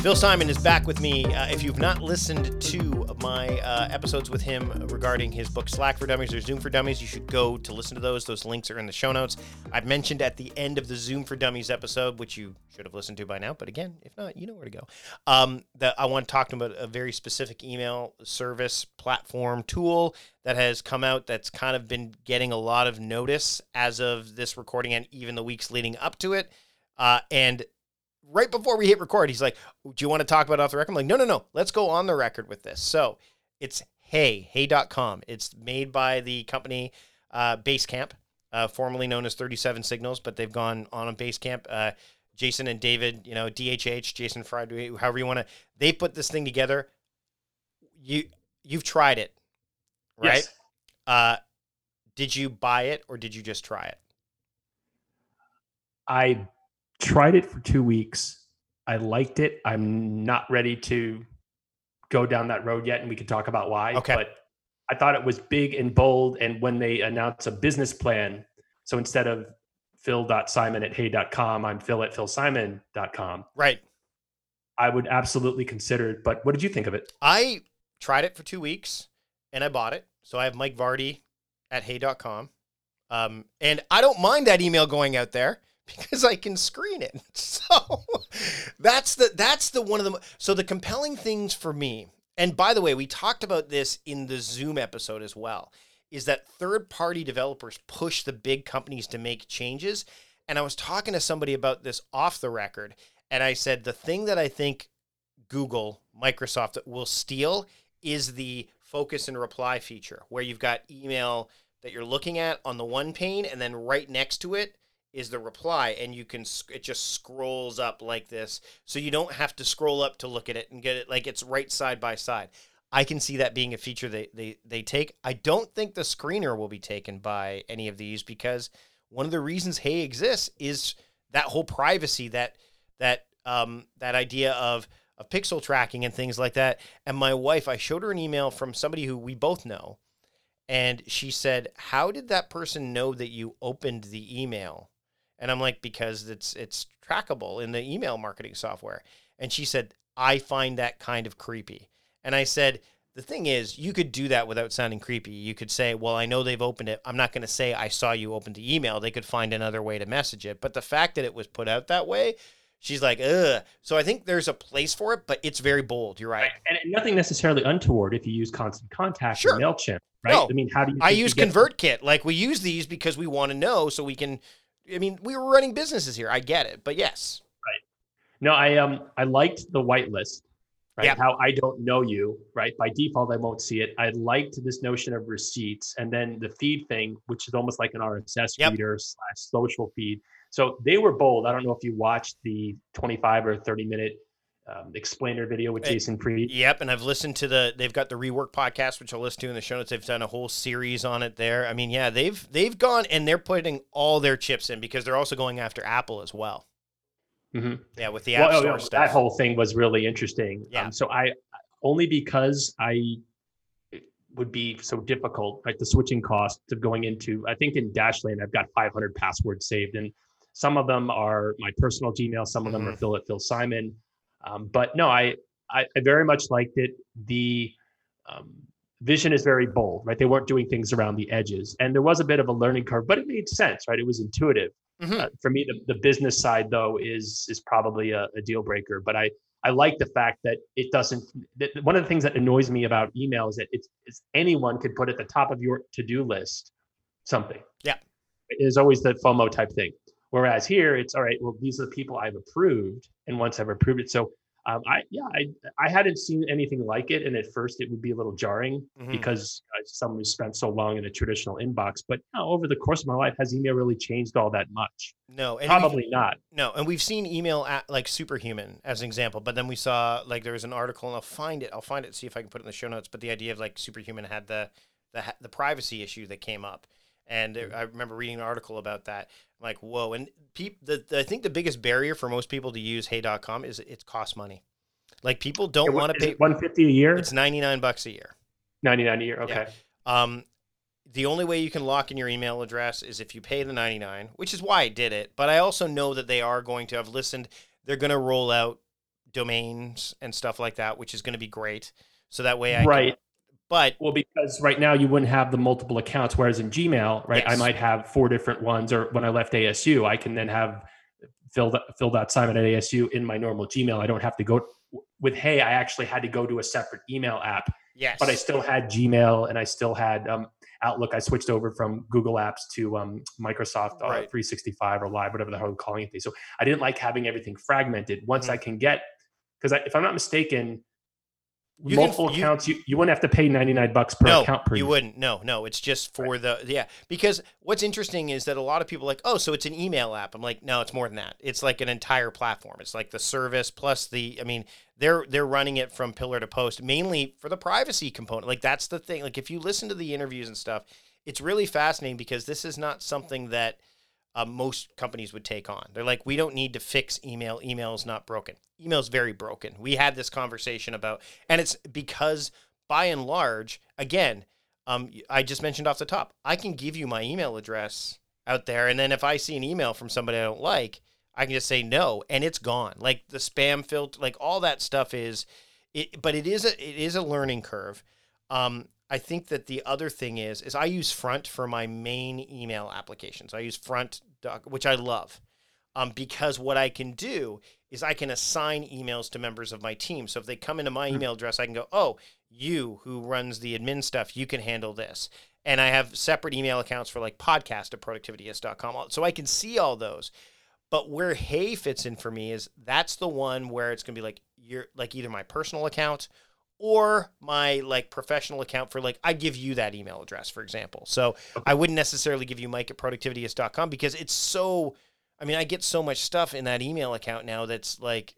Phil Simon is back with me. If you've not listened to my episodes with him regarding his book Slack for Dummies or Zoom for Dummies, you should go to listen to those. Those links are in the show notes. I've mentioned at the end of the Zoom for Dummies episode, which you should have listened to by now, but again, if not, you know where to go, that I want to talk to him about a very specific email service platform tool that has come out that's kind of been getting a lot of notice as of this recording and even the weeks leading up to it. And right before we hit record, he's like, do you want to talk about it off the record? I'm like, no. Let's go on the record with this. So it's hey.com. It's made by the company Basecamp, formerly known as 37 Signals, but they've gone on Basecamp. Jason and David, DHH, Jason Friday, however you want to, they put this thing together. You've tried it, right? Yes. Did you buy it or did you just try it? I tried it for 2 weeks. I liked it. I'm not ready to go down that road yet, and we can talk about why. Okay. But I thought it was big and bold, and when they announce a business plan, so instead of phil.simon@hey.com, I'm phil@philsimon.com. Right. I would absolutely consider it, but what did you think of it? I tried it for 2 weeks, and I bought it. So I have Mike Vardy at hey.com. And I don't mind that email going out there, because I can screen it. So that's the one of the, so the compelling things for me, and by the way, we talked about this in the Zoom episode as well, is that third-party developers push the big companies to make changes. And I was talking to somebody about this off the record, and I said, the thing that I think Google, Microsoft will steal is the focus and reply feature, where you've got email that you're looking at on the one pane, and then right next to it is the reply, and it just scrolls up like this, so you don't have to scroll up to look at it and get it like it's right side by side. I can see that being a feature they take. I don't think the screener will be taken by any of these, because one of the reasons Hey exists is that whole privacy, that idea of pixel tracking and things like that. And my wife, I showed her an email from somebody who we both know, and she said, how did that person know that you opened the email? And I'm like, because it's trackable in the email marketing software. And she said, I find that kind of creepy. And I said, the thing is, you could do that without sounding creepy. You could say, well, I know they've opened it. I'm not going to say I saw you open the email. They could find another way to message it. But the fact that it was put out that way, she's like, ugh. So I think there's a place for it, but it's very bold. You're right. And nothing necessarily untoward if you use Constant Contact or MailChimp, right? No, I mean, how do you? I use ConvertKit. Like, we use these because we want to know, so we can. I mean, we were running businesses here. I get it, but yes. Right. No, I liked the whitelist, right? Yep. How I don't know you, right? By default, I won't see it. I liked this notion of receipts, and then the feed thing, which is almost like an RSS reader / social feed. So they were bold. I don't know if you watched the 25 or 30-minute explainer video with Jason Fried. Yep, and I've listened to they've got the Rework podcast, which I'll listen to in the show notes. They've done a whole series on it there. I mean, yeah, they've gone, and they're putting all their chips in, because they're also going after Apple as well. Mm-hmm. Yeah, with the App Store stuff. That whole thing was really interesting. Yeah. So I, only because it would be so difficult, like the switching cost of going into, I think in Dashlane, I've got 500 passwords saved, and some of them are my personal Gmail, some of them are Phil Simon. But no, I very much liked it. The vision is very bold, right? They weren't doing things around the edges, and there was a bit of a learning curve, but it made sense, right? It was intuitive. For me, the business side though is probably a deal breaker. But I like the fact that it doesn't. One of the things that annoys me about email is that it's anyone could put at the top of your to-do list something. Yeah, there's always the FOMO type thing. Whereas here, it's all right. Well, these are the people I've approved, and once I've approved it, so I hadn't seen anything like it, and at first it would be a little jarring because someone who spent so long in a traditional inbox. But over the course of my life, has email really changed all that much? No, and probably not. No, and we've seen email like Superhuman as an example, but then we saw like there was an article, and I'll find it, see if I can put it in the show notes. But the idea of like Superhuman had the privacy issue that came up. And I remember reading an article about that. I'm like, whoa. And I think the biggest barrier for most people to use hey.com is it costs money. Like, people don't want to pay $150 a year. It's $99 a year. $99 a year. Okay. Yeah. The only way you can lock in your email address is if you pay the $99, which is why I did it. But I also know that they are going to have listened. They're going to roll out domains and stuff like that, which is going to be great. So that way I can, Right. but Well, because right now you wouldn't have the multiple accounts, whereas in Gmail, right, I yes, might have 4 different ones. Or when I left ASU, I can then have filled out Simon at ASU in my normal Gmail. I don't have to go with Hey. I actually had to go to a separate email app, but I yes, still had Gmail and I still had Outlook. I switched over from Google Apps to Microsoft right. 365 or Live, whatever the hell I'm calling it. So I didn't like having everything fragmented. Once Mhm. I can get, because if I'm not mistaken, You can, multiple you, accounts, you wouldn't have to pay $99 per no, account per you year. wouldn't. No, no. It's just Right. for yeah. Because what's interesting is that a lot of people are like, oh, so it's an email app. I'm like, no, it's more than that. It's like an entire platform. It's like the service plus I mean, they're running it from pillar to post, mainly for the privacy component. Like that's the thing. Like if you listen to the interviews and stuff, it's really fascinating because this is not something that most companies would take on. They're like, we don't need to fix email. Email is not broken. Email's very broken. We had this conversation about, and it's because by and large, again, I just mentioned off the top, I can give you my email address out there, and then if I see an email from somebody I don't like, I can just say no, and it's gone. Like the spam filter, like all that stuff is, but it is a learning curve. I think that the other thing is I use Front for my main email applications. I use Front, which I love, because what I can do is I can assign emails to members of my team. So if they come into my email address, I can go, oh, you who runs the admin stuff, you can handle this. And I have separate email accounts for like podcast at productivityist.com. So I can see all those. But where Hey fits in for me is that's the one where it's going to be like you're like either my personal account or my like professional account for like I give you that email address, for example. So I wouldn't necessarily give you Mike at productivityist.com because it's so I mean, I get so much stuff in that email account now that's like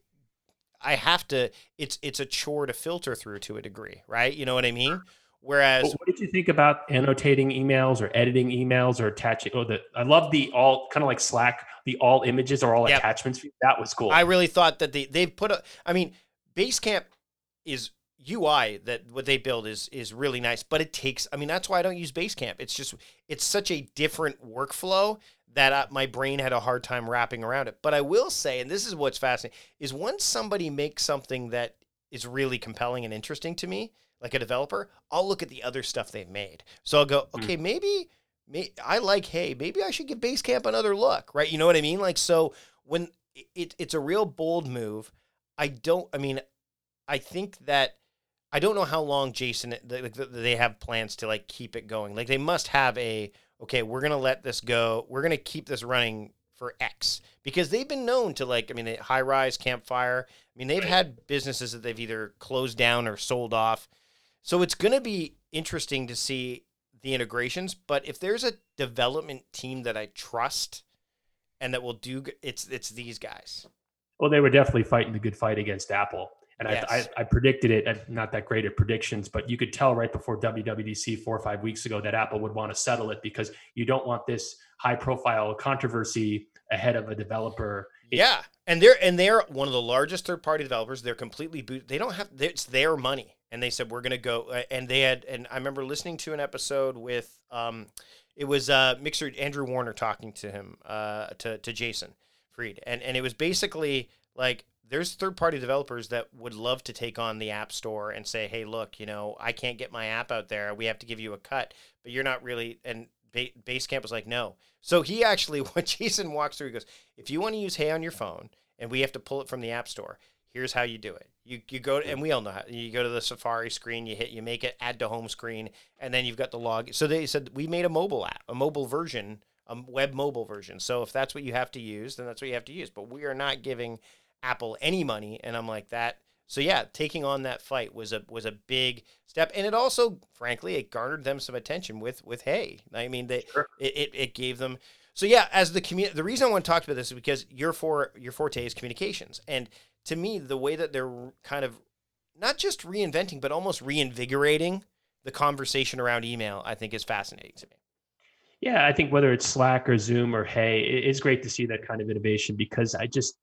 I have to it's a chore to filter through to a degree, right? You know what I mean? Whereas What did you think about annotating emails or editing emails or attaching? Oh, I love the all kind of like Slack, the all images or all yeah, attachments. That was I cool. really thought that they've put a I mean, Basecamp is UI that what they build is really nice, but it takes. I mean, that's why I don't use Basecamp. It's such a different workflow that my brain had a hard time wrapping around it. But I will say, and this is what's fascinating, is once somebody makes something that is really compelling and interesting to me, like a developer, I'll look at the other stuff they've made. So I'll go, Mm. okay, maybe I like Hey, maybe I should give Basecamp another look, right? You know what I mean? Like so when it's a real bold move. I don't. I mean, I think that I don't know how long Jason they have plans to like keep it going. Like they must have okay, we're going to let this go. We're going to keep this running for X because they've been known to like I mean High Rise, Campfire. I mean they've Right. had businesses that they've either closed down or sold off. So it's going to be interesting to see the integrations, but if there's a development team that I trust and that will do it's these guys. Well, they were definitely fighting the good fight against Apple. And Yes. I predicted it. I'm not that great at predictions, but you could tell right before WWDC 4 or 5 weeks ago that Apple would want to settle it because you don't want this high profile controversy ahead of a developer. Yeah, and they're one of the largest third party developers. They're completely boot. They don't have it's their money, and they said we're gonna go. And they had, and I remember listening to an episode with it was Mixer Andrew Warner talking to him to Jason Fried, and it was basically like there's third party developers that would love to take on the App Store and say, hey, look, I can't get my app out there. We have to give you a cut, but you're not really and. Basecamp was like, no. So he actually, what Jason walks through, he goes, if you want to use Hey on your phone and we have to pull it from the App Store, here's how you do it. You go, and we all know how, you go to the Safari screen, you make it, add to home screen, and then you've got the log. So they said, we made a mobile app, a mobile version, a web mobile version. So if that's what you have to use, then that's what you have to use. But we are not giving Apple any money. And I'm like, that. So yeah, taking on that fight was a big step, and it also, frankly, it garnered them some attention with Hey. I mean, Sure. it gave them. So yeah, as the reason I want to talk about this is because your forte is communications, and to me, the way that they're kind of not just reinventing, but almost reinvigorating the conversation around email, I think is fascinating to me. Yeah, I think whether it's Slack or Zoom or Hey, it's great to see that kind of innovation because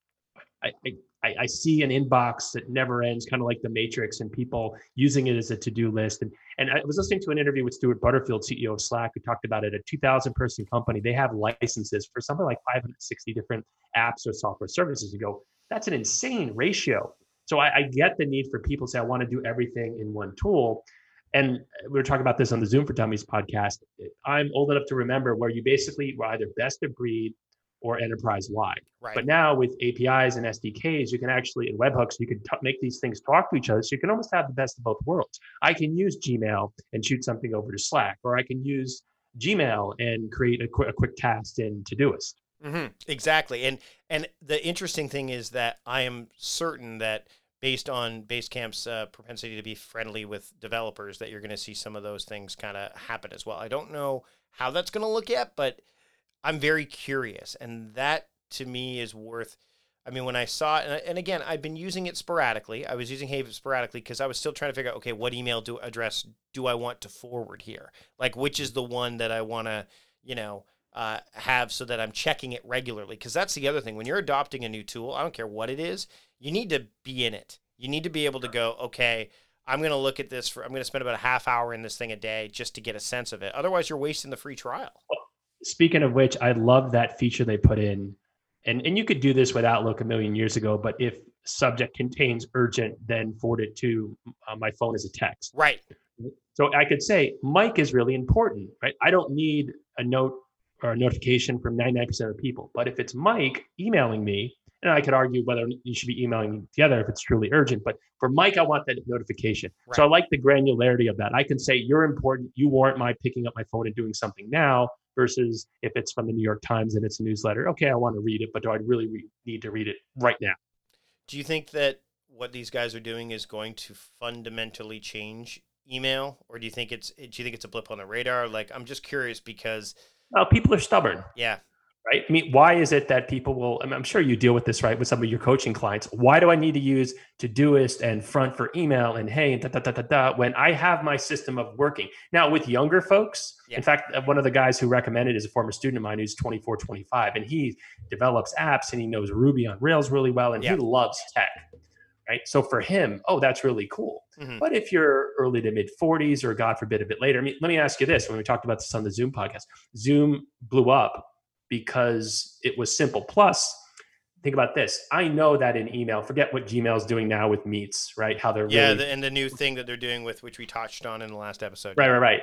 I, I see an inbox that never ends, kind of like the Matrix, and people using it as a to-do list. And I was listening to an interview with Stuart Butterfield, CEO of Slack, who talked about it. A 2,000 person company, they have licenses for something like 560 different apps or software services. You go, that's an insane ratio. So I get the need for people to say, I want to do everything in one tool. And we were talking about this on the Zoom for Dummies podcast. I'm old enough to remember where you basically were either best of breed or enterprise wide. Right. But now with APIs and SDKs, you can actually, in webhooks, you can make these things talk to each other. So you can almost have the best of both worlds. I can use Gmail and shoot something over to Slack, or I can use Gmail and create a quick task in Todoist. Mm-hmm. Exactly. And the interesting thing is that I am certain that based on Basecamp's propensity to be friendly with developers, that you're going to see some of those things kind of happen as well. I don't know how that's going to look yet, but I'm very curious. And that to me is worth, I mean, when I saw it, and again, I've been using it sporadically. I was using Hey sporadically because I was still trying to figure out, okay, what email address do I want to forward here? Like, which is the one that I want to, have so that I'm checking it regularly. Because that's the other thing. When you're adopting a new tool, I don't care what it is, you need to be in it. You need to be able to go, okay, I'm going to look at this I'm going to spend about a half hour in this thing a day just to get a sense of it. Otherwise, you're wasting the free trial. Speaking of which, I love that feature they put in. And you could do this with Outlook a million years ago, but if subject contains urgent, then forward it to my phone as a text. Right. So I could say, Mike is really important, right? I don't need a note or a notification from 99% of the people. But if it's Mike emailing me, and I could argue whether you should be emailing together if it's truly urgent, but for Mike, I want that notification. Right. So I like the granularity of that. I can say, you're important. You warrant my picking up my phone and doing something now, versus if it's from the New York Times and it's a newsletter. Okay, I want to read it, but do I really need to read it right now? Do you think that what these guys are doing is going to fundamentally change email, or do you think it's a blip on the radar? Like, I'm just curious because people are stubborn. Yeah. Right. I mean, why is it that people will, I'm sure you deal with this, right, with some of your coaching clients. Why do I need to use Todoist and Front for email and Hey, and when I have my system of working? Now with younger folks, in fact, one of the guys who recommended is a former student of mine who's 24, 25, and he develops apps and he knows Ruby on Rails really well, and he loves tech. Right. So for him, that's really cool. Mm-hmm. But if you're early to mid 40s, or God forbid, a bit later, I mean, let me ask you this. When we talked about this on the Zoom podcast, Zoom blew up because it was simple. Plus, think about this. I know that in email, forget what Gmail's doing now with Meets, right? How they're and the new thing that they're doing with, which we touched on in the last episode. Right.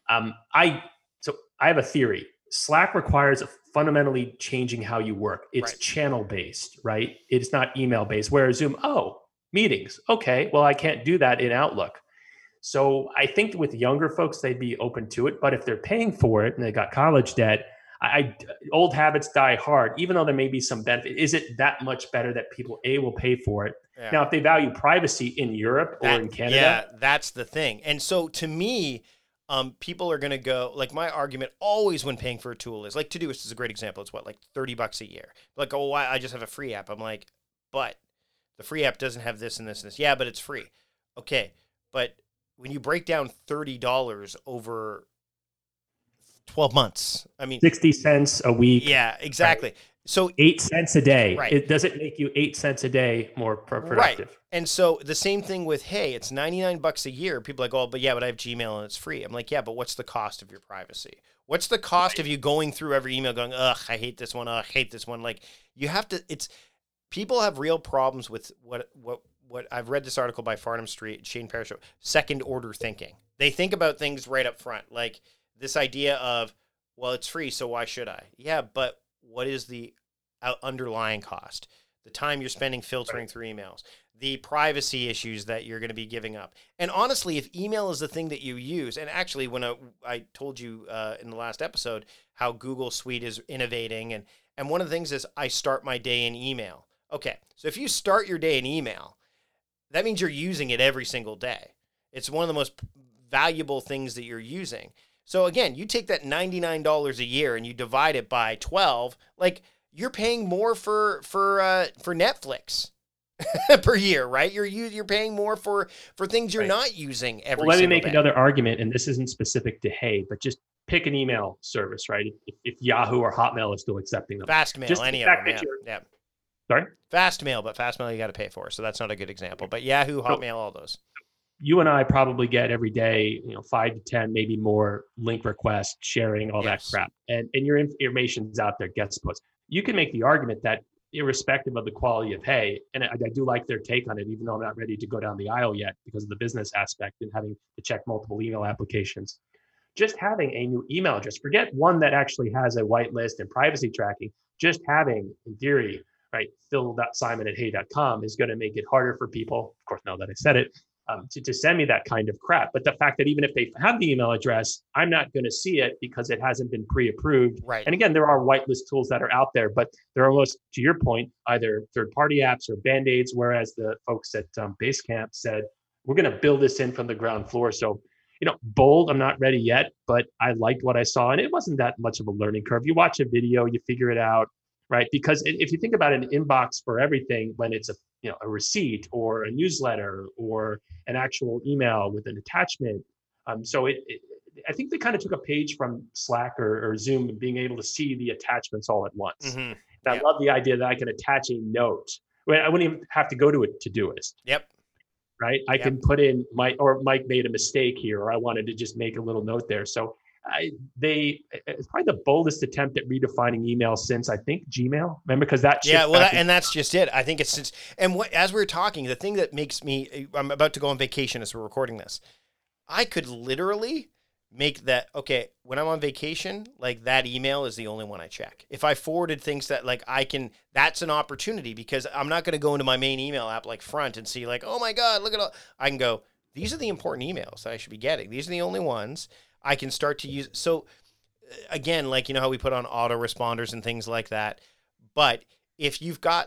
I have a theory. Slack requires fundamentally changing how you work. It's channel based, right? It's not email based. Whereas Zoom, meetings. Okay, well, I can't do that in Outlook. So I think with younger folks, they'd be open to it. But if they're paying for it and they got college debt, old habits die hard. Even though there may be some benefit, is it that much better that people will pay for it? Yeah. Now, if they value privacy in Europe or in Canada, that's the thing. And so to me, people are going to go, like, my argument always when paying for a tool is, like, Todoist is a great example. It's like $30 a year. Like, I just have a free app. I'm like, but the free app doesn't have this and this and this. Yeah, but it's free. Okay, but when you break down $30 over 12 months, I mean, 60 cents a week. Yeah, exactly. Right. So 8 cents a day. Right. It doesn't make you 8 cents a day more productive. Right. And so the same thing with, hey, it's $99 a year. People are like, but I have Gmail and it's free. I'm like, yeah, but what's the cost of your privacy? What's the cost of you going through every email going, I hate this one. I hate this one. Like, you have to, people have real problems with what I've read this article by Farnham Street, Shane Parrish, second order thinking. They think about things right up front. Like this idea of, well, it's free, so why should I? Yeah, but what is the underlying cost? The time you're spending filtering through emails, the privacy issues that you're going to be giving up. And honestly, if email is the thing that you use, and actually when I told you in the last episode how Google Suite is innovating, and one of the things is I start my day in email. Okay, so if you start your day in email, that means you're using it every single day. It's one of the most valuable things that you're using. So again, you take that $99 a year and you divide it by 12, like you're paying more for Netflix per year, right? You're paying more for things you're not using every single day. Let me make another argument, and this isn't specific to Hey, but just pick an email service, right? If Yahoo or Hotmail is still accepting them. Fastmail, just any of them, yeah. Sorry? Fastmail, but Fastmail you got to pay for, so that's not a good example. But Yahoo, Hotmail, all those. You and I probably get every day, 5 to 10, maybe more link requests, sharing, all that crap. And your information's out there, gets posts. You can make the argument that irrespective of the quality of hay. And I do like their take on it, even though I'm not ready to go down the aisle yet because of the business aspect and having to check multiple email applications. Just having a new email address, forget one that actually has a whitelist and privacy tracking, just having, in theory, right, phil.simon@hay.com is going to make it harder for people, of course, now that I said it, to send me that kind of crap. But the fact that even if they have the email address, I'm not going to see it because it hasn't been pre-approved. Right. And again, there are whitelist tools that are out there, but they're almost, to your point, either third-party apps or Band-Aids, whereas the folks at Basecamp said, we're going to build this in from the ground floor. So, bold, I'm not ready yet, but I liked what I saw. And it wasn't that much of a learning curve. You watch a video, you figure it out, right? Because if you think about an inbox for everything, when it's a receipt or a newsletter or an actual email with an attachment. So I think they kind of took a page from Slack or Zoom and being able to see the attachments all at once. Mm-hmm. And I love the idea that I can attach a note. I wouldn't even have to go to a Todoist. Yep. Right. I can put in Mike made a mistake here, or I wanted to just make a little note there. So it's probably the boldest attempt at redefining email since I think Gmail. Remember, because that and that's just it. I think it's and as we were talking, the thing that makes me, I'm about to go on vacation as we're recording this. I could literally make that, okay, when I'm on vacation, like that email is the only one I check. If I forwarded things that that's an opportunity because I'm not going to go into my main email app like Front and see like, oh my God, look at all, I can go, these are the important emails that I should be getting. These are the only ones I can start to use. So again, like, how we put on autoresponders and things like that. But if you've got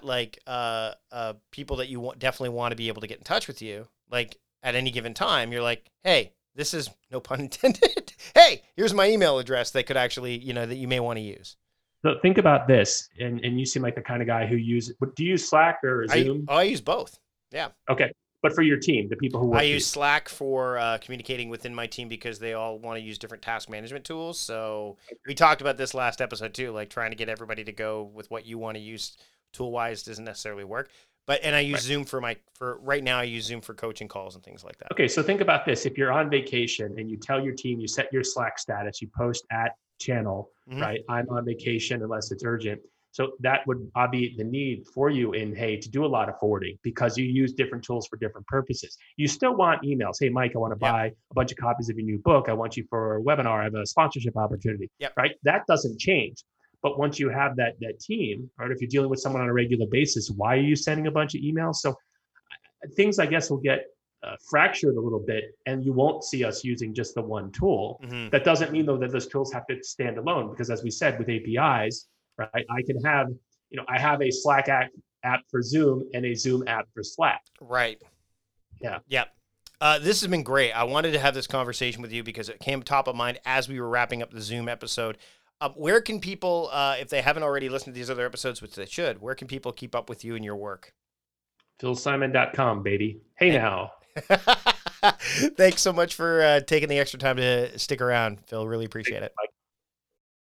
people that you definitely want to be able to get in touch with you, like at any given time, you're like, hey, this is, no pun intended, hey, here's my email address that could actually, that you may want to use. So think about this, and you seem like the kind of guy who do you use Slack or Zoom? I use both. Yeah. Okay. But for your team, the people who work, I use Slack for communicating within my team because they all want to use different task management tools. So we talked about this last episode too, like trying to get everybody to go with what you want to use tool-wise doesn't necessarily work. And I use Zoom for right now, I use Zoom for coaching calls and things like that. Okay. So think about this. If you're on vacation and you tell your team, you set your Slack status, you post at channel, right? I'm on vacation unless it's urgent. So that would obviate the need for you in Hay to do a lot of forwarding because you use different tools for different purposes. You still want emails. Hey, Mike, I want to buy a bunch of copies of your new book. I want you for a webinar. I have a sponsorship opportunity, right? That doesn't change. But once you have that team, right, if you're dealing with someone on a regular basis, why are you sending a bunch of emails? So things, I guess, will get fractured a little bit, and you won't see us using just the one tool. That doesn't mean, though, that those tools have to stand alone, because as we said, with APIs, right, I can have, I have a Slack app for Zoom and a Zoom app for Slack. Right. Yeah. Yeah. This has been great. I wanted to have this conversation with you because it came top of mind as we were wrapping up the Zoom episode. Where can people, if they haven't already listened to these other episodes, which they should, where can people keep up with you and your work? philsimon.com, baby. Hey now. Thanks so much for taking the extra time to stick around, Phil. Really appreciate it. Mike.